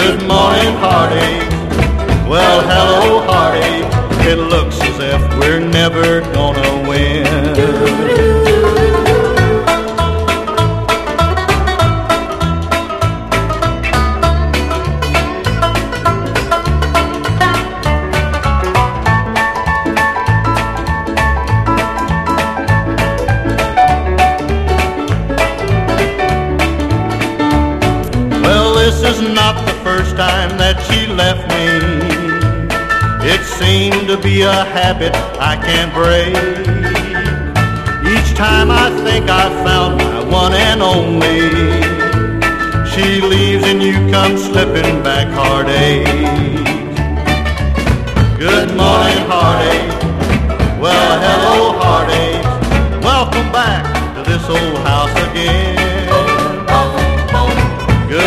Good morning, heartache. Well, hello, heartache. It looks as if we're never gonna win. This is not the first time that she left me. It seemed to be a habit I can't break. Each time I think I've found my one and only, she leaves and you come slipping back, heartache. Good morning, heartache. Well, hello, heartache. Welcome back to this old house again.